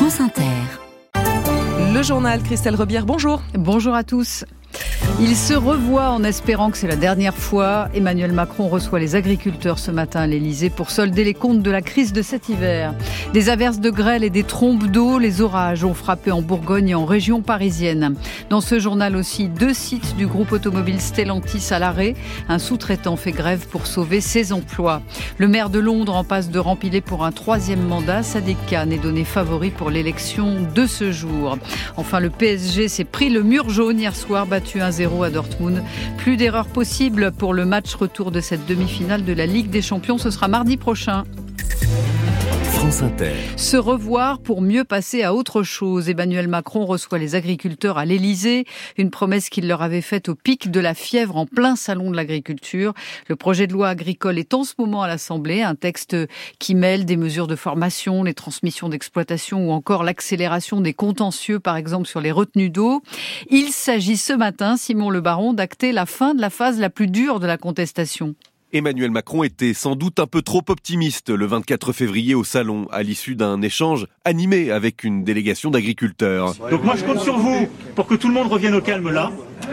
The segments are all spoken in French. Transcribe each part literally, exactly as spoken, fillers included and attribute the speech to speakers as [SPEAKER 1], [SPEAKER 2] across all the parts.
[SPEAKER 1] France Inter.
[SPEAKER 2] Le journal, Christelle Rebière, bonjour.
[SPEAKER 3] Bonjour à tous. Il se revoit en espérant que c'est la dernière fois. Emmanuel Macron reçoit les agriculteurs ce matin à l'Élysée pour solder les comptes de la crise de cet hiver. Des averses de grêle et des trombes d'eau, les orages ont frappé en Bourgogne et en région parisienne. Dans ce journal aussi, deux sites du groupe automobile Stellantis à l'arrêt. Un sous-traitant fait grève pour sauver ses emplois. Le maire de Londres en passe de rempiler pour un troisième mandat. Sadiq Khan est donné favori pour l'élection de ce jour. Enfin, le P S G s'est pris le mur jaune hier soir, battu un zéro à Dortmund. Plus d'erreurs possibles pour le match retour de cette demi-finale de la Ligue des Champions. Ce sera mardi prochain.
[SPEAKER 1] France Inter.
[SPEAKER 3] Se revoir pour mieux passer à autre chose. Emmanuel Macron reçoit les agriculteurs à l'Élysée. Une promesse qu'il leur avait faite au pic de la fièvre en plein salon de l'agriculture. Le projet de loi agricole est en ce moment à l'Assemblée. Un texte qui mêle des mesures de formation, les transmissions d'exploitation ou encore l'accélération des contentieux, par exemple sur les retenues d'eau. Il s'agit ce matin, Simon Le Baron, d'acter la fin de la phase la plus dure de la contestation.
[SPEAKER 4] Emmanuel Macron était sans doute un peu trop optimiste le vingt-quatre février au Salon, à l'issue d'un échange animé avec une délégation d'agriculteurs.
[SPEAKER 5] Donc moi je compte sur vous pour que tout le monde revienne au calme là.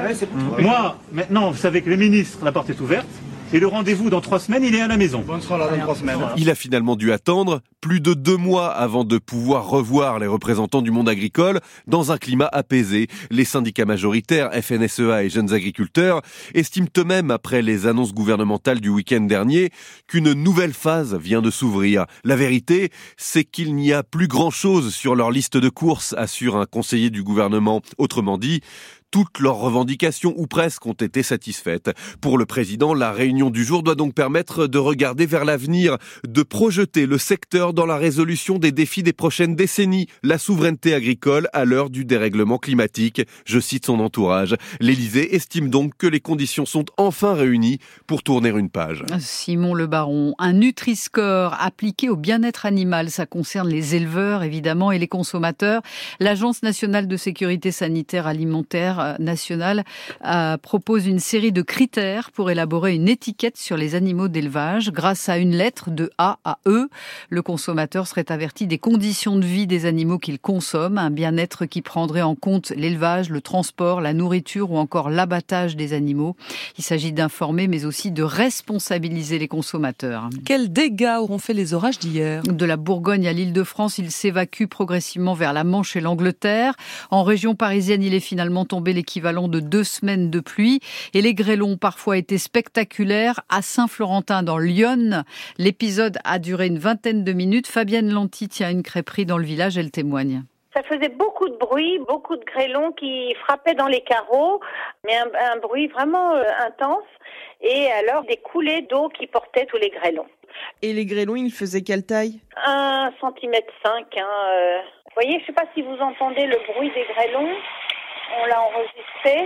[SPEAKER 5] Moi, maintenant, vous savez que les ministres, la porte est ouverte. Et le rendez-vous dans trois semaines, il est à la maison. On sera là dans trois semaines.
[SPEAKER 4] Il a finalement dû attendre plus de deux mois avant de pouvoir revoir les représentants du monde agricole dans un climat apaisé. Les syndicats majoritaires, F N S E A et Jeunes Agriculteurs, estiment eux-mêmes, après les annonces gouvernementales du week-end dernier, qu'une nouvelle phase vient de s'ouvrir. La vérité, c'est qu'il n'y a plus grand-chose sur leur liste de courses, assure un conseiller du gouvernement. Autrement dit, toutes leurs revendications, ou presque, ont été satisfaites. Pour le président, la réunion du jour doit donc permettre de regarder vers l'avenir, de projeter le secteur dans la résolution des défis des prochaines décennies, la souveraineté agricole à l'heure du dérèglement climatique. Je cite son entourage. L'Élysée estime donc que les conditions sont enfin réunies pour tourner une page.
[SPEAKER 3] Simon Le Baron, un Nutri-Score appliqué au bien-être animal, ça concerne les éleveurs évidemment et les consommateurs. L'Agence nationale de sécurité sanitaire alimentaire nationale euh, propose une série de critères pour élaborer une étiquette sur les animaux d'élevage. Grâce à une lettre de A à E, le consommateur serait averti des conditions de vie des animaux qu'il consomme, un bien-être qui prendrait en compte l'élevage, le transport, la nourriture ou encore l'abattage des animaux. Il s'agit d'informer mais aussi de responsabiliser les consommateurs.
[SPEAKER 2] Quels dégâts auront fait les orages d'hier ?
[SPEAKER 3] De la Bourgogne à l'Île-de-France, il s'évacue progressivement vers la Manche et l'Angleterre. En région parisienne, il est finalement tombé l'équivalent de deux semaines de pluie. Et les grêlons ont parfois été spectaculaires. À Saint-Florentin, dans l'Yonne, l'épisode a duré une vingtaine de minutes. Fabienne Lanty tient une crêperie dans le village, elle témoigne.
[SPEAKER 6] Ça faisait beaucoup de bruit, beaucoup de grêlons qui frappaient dans les carreaux, mais un, un bruit vraiment euh, intense. Et alors des coulées d'eau qui portaient tous les grêlons.
[SPEAKER 2] Et les grêlons, ils faisaient quelle taille ?
[SPEAKER 6] Un centimètre cinq. Hein, euh. Vous voyez, je ne sais pas si vous entendez le bruit des grêlons. On l'a enregistré,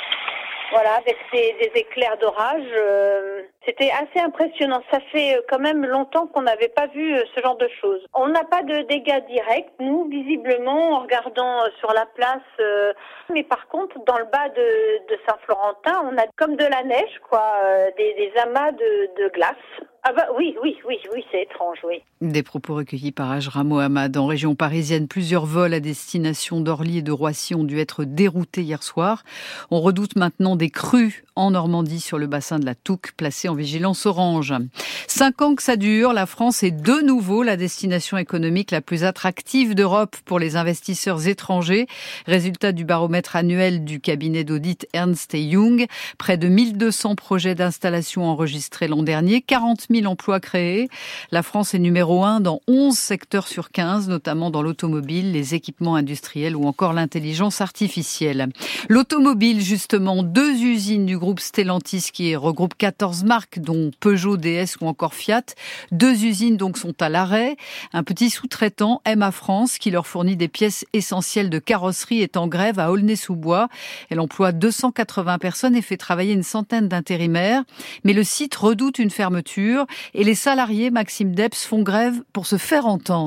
[SPEAKER 6] voilà, avec des, des éclairs d'orage. Euh, c'était assez impressionnant. Ça fait quand même longtemps qu'on n'avait pas vu ce genre de choses. On n'a pas de dégâts directs, nous, visiblement, en regardant sur la place. Euh, mais par contre, dans le bas de, de Saint-Florentin, on a comme de la neige, quoi, euh, des, des amas de, de glace. Ah bah oui, oui, oui, oui, c'est étrange, oui.
[SPEAKER 3] Des propos recueillis par Ajra Mohamed. En région parisienne, plusieurs vols à destination d'Orly et de Roissy ont dû être déroutés hier soir. On redoute maintenant des crues en Normandie sur le bassin de la Touques, placé en vigilance orange. Cinq ans que ça dure, la France est de nouveau la destination économique la plus attractive d'Europe pour les investisseurs étrangers. Résultat du baromètre annuel du cabinet d'audit Ernst et Young. Près de mille deux cents projets d'installation enregistrés l'an dernier, quarante mille emplois créés. La France est numéro un dans onze secteurs sur quinze, notamment dans l'automobile, les équipements industriels ou encore l'intelligence artificielle. L'automobile, justement, deux usines du groupe Stellantis qui regroupe quatorze marques, dont Peugeot, D S ou encore Fiat. Deux usines donc sont à l'arrêt. Un petit sous-traitant, M A France, qui leur fournit des pièces essentielles de carrosserie, est en grève à Aulnay-sous-Bois. Elle emploie deux cent quatre-vingts personnes et fait travailler une centaine d'intérimaires. Mais le site redoute une fermeture et les salariés, Maxime Debs, font grève pour se faire entendre.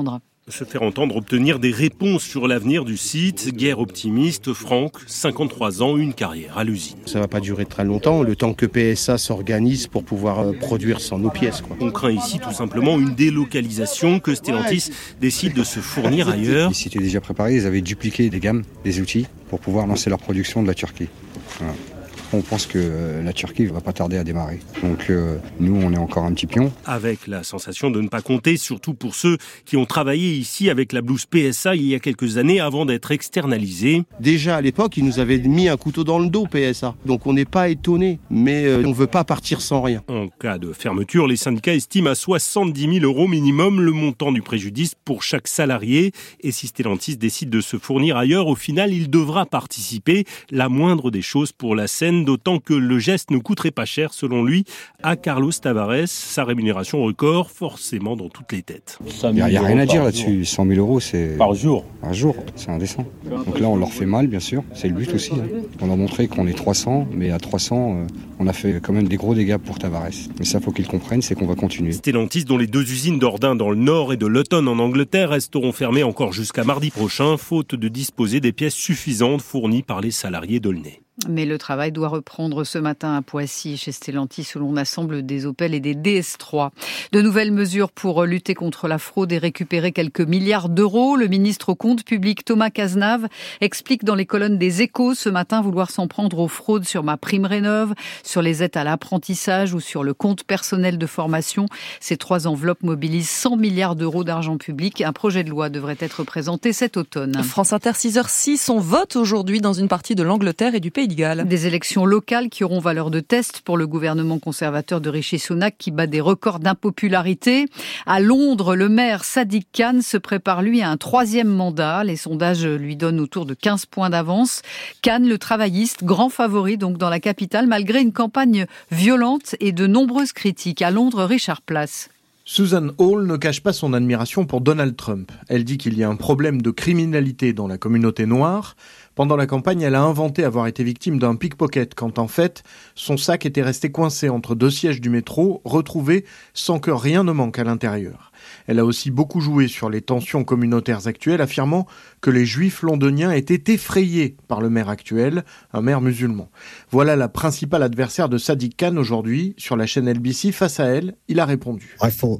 [SPEAKER 7] Se faire entendre, obtenir des réponses sur l'avenir du site. Guerre optimiste, Franck, cinquante-trois ans, une carrière à l'usine.
[SPEAKER 8] Ça va pas durer très longtemps, le temps que P S A s'organise pour pouvoir euh, produire sans nos pièces, quoi.
[SPEAKER 7] On craint ici tout simplement une délocalisation, que Stellantis décide de se fournir ailleurs.
[SPEAKER 9] Ils s'étaient déjà préparés, ils avaient dupliqué des gammes, des outils pour pouvoir lancer leur production de la Turquie. Voilà. On pense que la Turquie ne va pas tarder à démarrer. Donc euh, nous, on est encore un petit pion.
[SPEAKER 7] Avec la sensation de ne pas compter, surtout pour ceux qui ont travaillé ici avec la blouse P S A il y a quelques années avant d'être externalisés.
[SPEAKER 8] Déjà à l'époque, ils nous avaient mis un couteau dans le dos, P S A. Donc on n'est pas étonnés, mais euh, on ne veut pas partir sans rien.
[SPEAKER 7] En cas de fermeture, les syndicats estiment à soixante-dix mille euros minimum le montant du préjudice pour chaque salarié. Et si Stellantis décide de se fournir ailleurs, au final, il devra participer. La moindre des choses pour la Seine, d'autant que le geste ne coûterait pas cher, selon lui, à Carlos Tavares. Sa rémunération record, forcément dans toutes les têtes.
[SPEAKER 9] Il n'y a, a rien à dire là-dessus. cent mille euros, c'est...
[SPEAKER 7] Par jour.
[SPEAKER 9] Par jour, c'est indécent. Donc là, on leur fait mal, bien sûr. C'est le but aussi. Hein. On a montré qu'on est trois cents, mais à trois cents, euh, on a fait quand même des gros dégâts pour Tavares. Mais ça, faut qu'ils comprennent, c'est qu'on va continuer.
[SPEAKER 7] Stellantis, dont les deux usines d'Ordin dans le nord et de Luton en Angleterre resteront fermées encore jusqu'à mardi prochain, faute de disposer des pièces suffisantes fournies par les salariés d'Aulnay.
[SPEAKER 3] Mais le travail doit reprendre ce matin à Poissy, chez Stellantis, où l'on assemble des Opel et des D S trois. De nouvelles mesures pour lutter contre la fraude et récupérer quelques milliards d'euros. Le ministre au compte public Thomas Cazenave explique dans les colonnes des Échos ce matin vouloir s'en prendre aux fraudes sur MaPrimeRénov', sur les aides à l'apprentissage ou sur le compte personnel de formation. Ces trois enveloppes mobilisent cent milliards d'euros d'argent public. Un projet de loi devrait être présenté cet automne.
[SPEAKER 2] France Inter, six heures six, on vote aujourd'hui dans une partie de l'Angleterre et du Pays de Galles.
[SPEAKER 3] Des élections locales qui auront valeur de test pour le gouvernement conservateur de Rishi Sunak qui bat des records d'impopularité. À Londres, le maire Sadiq Khan se prépare lui à un troisième mandat. Les sondages lui donnent autour de quinze points d'avance. Khan, le travailliste, grand favori donc dans la capitale, malgré une campagne violente et de nombreuses critiques. À Londres, Richard Place.
[SPEAKER 10] Susan Hall ne cache pas son admiration pour Donald Trump. Elle dit qu'il y a un problème de criminalité dans la communauté noire. Pendant la campagne, elle a inventé avoir été victime d'un pickpocket, quand en fait, son sac était resté coincé entre deux sièges du métro, retrouvé sans que rien ne manque à l'intérieur. Elle a aussi beaucoup joué sur les tensions communautaires actuelles, affirmant que les juifs londoniens étaient effrayés par le maire actuel, un maire musulman. Voilà la principale adversaire de Sadiq Khan aujourd'hui. Sur la chaîne L B C, face à elle, il a répondu.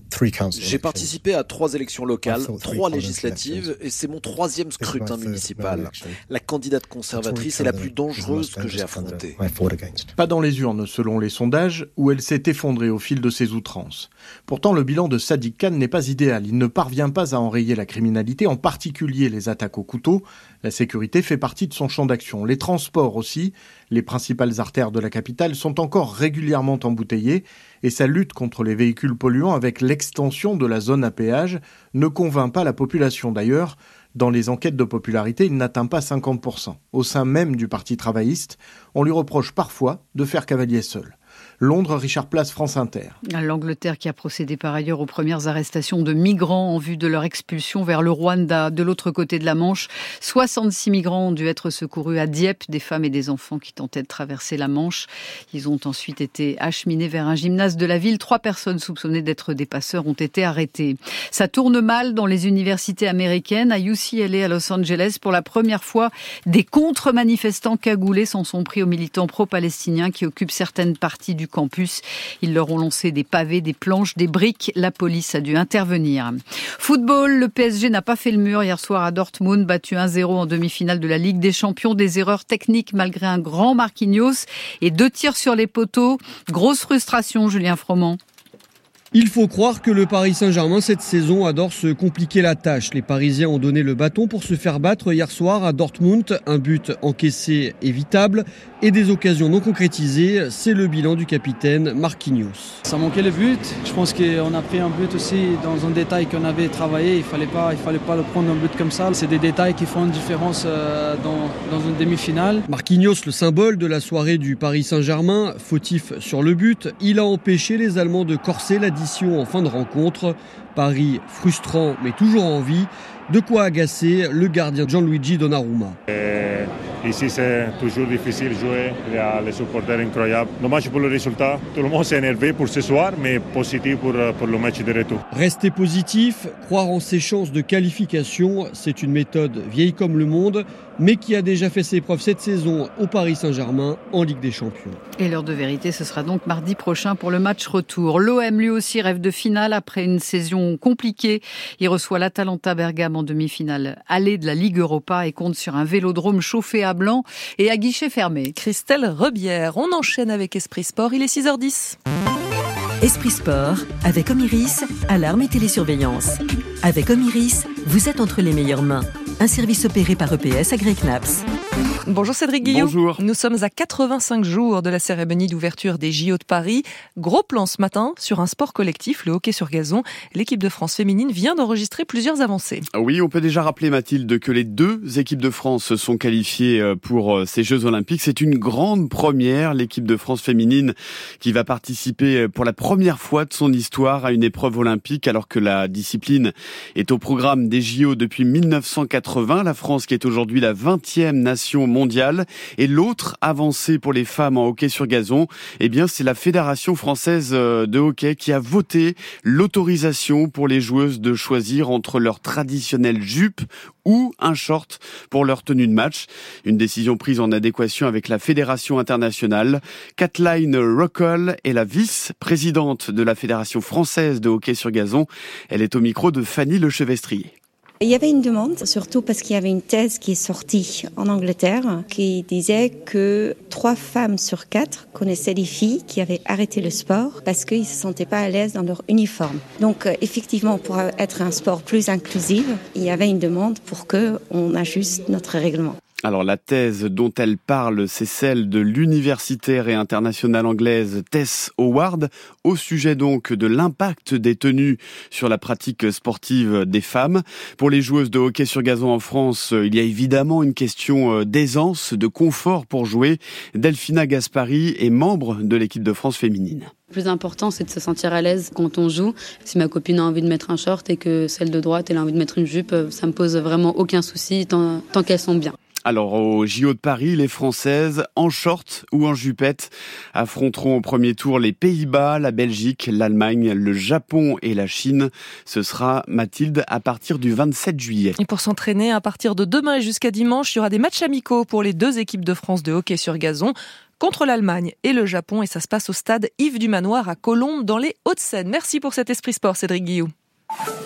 [SPEAKER 11] J'ai participé à trois élections locales, trois législatives, et c'est mon troisième scrutin municipal. La candidate conservatrice est la plus dangereuse que j'ai affrontée.
[SPEAKER 10] Pas dans les urnes, selon les sondages, où elle s'est effondrée au fil de ses outrances. Pourtant, le bilan de Sadiq Khan n'est pas idéal. Il ne parvient pas à enrayer la criminalité, en particulier les attaques au couteau. La sécurité fait partie de son champ d'action. Les transports aussi. Les principales artères de la capitale sont encore régulièrement embouteillées et sa lutte contre les véhicules polluants avec l'extension de la zone à péage ne convainc pas la population. D'ailleurs, dans les enquêtes de popularité, il n'atteint pas cinquante pour cent. Au sein même du Parti travailliste, on lui reproche parfois de faire cavalier seul. Londres, Richard Place, France Inter.
[SPEAKER 3] L'Angleterre qui a procédé par ailleurs aux premières arrestations de migrants en vue de leur expulsion vers le Rwanda. De l'autre côté de la Manche, soixante-six migrants ont dû être secourus à Dieppe, des femmes et des enfants qui tentaient de traverser la Manche. Ils ont ensuite été acheminés vers un gymnase de la ville. Trois personnes soupçonnées d'être des passeurs ont été arrêtées. Ça tourne mal dans les universités américaines. À U C L A à Los Angeles, pour la première fois, des contre-manifestants cagoulés s'en sont pris aux militants pro-palestiniens qui occupent certaines parties du campus. Ils leur ont lancé des pavés, des planches, des briques. La police a dû intervenir. Football, le P S G n'a pas fait le mur hier soir à Dortmund, battu un zéro en demi-finale de la Ligue des Champions. Des erreurs techniques malgré un grand Marquinhos et deux tirs sur les poteaux. Grosse frustration, Julien Froment.
[SPEAKER 12] Il faut croire que le Paris Saint-Germain, cette saison, adore se compliquer la tâche. Les Parisiens ont donné le bâton pour se faire battre hier soir à Dortmund. Un but encaissé évitable et des occasions non concrétisées. C'est le bilan du capitaine Marquinhos.
[SPEAKER 13] Ça manquait le but. Je pense qu'on a pris un but aussi dans un détail qu'on avait travaillé. Il ne fallait pas, il fallait pas le prendre un but comme ça. C'est des détails qui font une différence dans, dans une demi-finale.
[SPEAKER 12] Marquinhos, le symbole de la soirée du Paris Saint-Germain, fautif sur le but. Il a empêché les Allemands de corser la en fin de rencontre. Paris frustrant mais toujours en vie. De quoi agacer le gardien Gianluigi Donnarumma.
[SPEAKER 14] Ici, c'est toujours difficile de jouer. Il y a les supporters incroyables. Dommage pour le résultat. Tout le monde s'est énervé pour ce soir, mais positif pour, pour le match de retour.
[SPEAKER 12] Rester positif, croire en ses chances de qualification, c'est une méthode vieille comme le monde, mais qui a déjà fait ses preuves cette saison au Paris Saint-Germain en Ligue des Champions.
[SPEAKER 3] Et l'heure de vérité, ce sera donc mardi prochain pour le match retour. L'O M, lui aussi, rêve de finale après une saison compliquée. Il reçoit l'Atalanta Bergame en demi-finale allée de la Ligue Europa et compte sur un vélodrome chauffé à blanc et à guichet fermé.
[SPEAKER 2] Christelle Rebière, on enchaîne avec Esprit Sport, il est six heures dix.
[SPEAKER 15] Esprit Sport, avec Omiris, alarme et télésurveillance. Avec Omiris, vous êtes entre les meilleures mains. Un service opéré par E P S à Grey-Knaps.
[SPEAKER 2] Bonjour Cédric Guillaume.
[SPEAKER 16] Bonjour.
[SPEAKER 2] Nous sommes à quatre-vingt-cinq jours de la cérémonie d'ouverture des J O de Paris. Gros plan ce matin sur un sport collectif, le hockey sur gazon. L'équipe de France féminine vient d'enregistrer plusieurs avancées.
[SPEAKER 16] Oui, on peut déjà rappeler, Mathilde, que les deux équipes de France sont qualifiées pour ces Jeux Olympiques. C'est une grande première. L'équipe de France féminine qui va participer pour la première fois de son histoire à une épreuve olympique, alors que la discipline est au programme des J O depuis mille neuf cent quatre-vingts. La France qui est aujourd'hui la vingtième nation mondiale. Et l'autre avancée pour les femmes en hockey sur gazon, eh bien, c'est la Fédération française de hockey qui a voté l'autorisation pour les joueuses de choisir entre leur traditionnelle jupe ou un short pour leur tenue de match. Une décision prise en adéquation avec la Fédération internationale. Kathleen Rockall est la vice-présidente de la Fédération française de hockey sur gazon. Elle est au micro de Fanny Lechevestrier.
[SPEAKER 17] Il y avait une demande, surtout parce qu'il y avait une thèse qui est sortie en Angleterre qui disait que trois femmes sur quatre connaissaient des filles qui avaient arrêté le sport parce qu'ils ne se sentaient pas à l'aise dans leur uniforme. Donc effectivement, pour être un sport plus inclusif, il y avait une demande pour qu'on ajuste notre règlement.
[SPEAKER 16] Alors la thèse dont elle parle, c'est celle de l'universitaire et internationale anglaise Tess Howard, au sujet donc de l'impact des tenues sur la pratique sportive des femmes. Pour les joueuses de hockey sur gazon en France, il y a évidemment une question d'aisance, de confort pour jouer. Delphina Gaspari est membre de l'équipe de France féminine.
[SPEAKER 18] Le plus important, c'est de se sentir à l'aise quand on joue. Si ma copine a envie de mettre un short et que celle de droite, elle a envie de mettre une jupe, ça me pose vraiment aucun souci tant, tant qu'elles sont bien.
[SPEAKER 16] Alors, au J O de Paris, les Françaises, en short ou en jupette, affronteront au premier tour les Pays-Bas, la Belgique, l'Allemagne, le Japon et la Chine. Ce sera, Mathilde, à partir du vingt-sept juillet.
[SPEAKER 2] Et pour s'entraîner, à partir de demain et jusqu'à dimanche, il y aura des matchs amicaux pour les deux équipes de France de hockey sur gazon contre l'Allemagne et le Japon. Et ça se passe au stade Yves du Manoir à Colombes, dans les Hauts-de-Seine. Merci pour cet Esprit Sport, Cédric Guillaume.